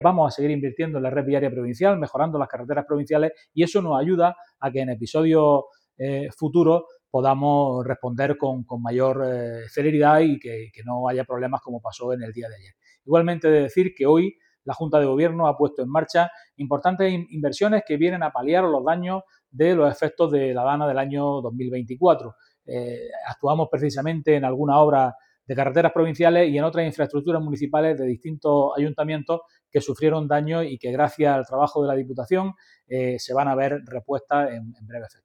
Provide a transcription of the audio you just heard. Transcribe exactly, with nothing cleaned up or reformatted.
Vamos a seguir invirtiendo en la red viaria provincial, mejorando las carreteras provinciales, y eso nos ayuda a que en episodios eh, futuros podamos responder con, con mayor eh, celeridad y que, que no haya problemas como pasó en el día de ayer. Igualmente, de decir que hoy la Junta de Gobierno ha puesto en marcha importantes inversiones que vienen a paliar los daños de los efectos de la DANA del año dos mil veinticuatro. Eh, actuamos precisamente en alguna obra de carreteras provinciales y en otras infraestructuras municipales de distintos ayuntamientos que sufrieron daños y que gracias al trabajo de la Diputación eh, se van a ver repuestas en, en breve fecha.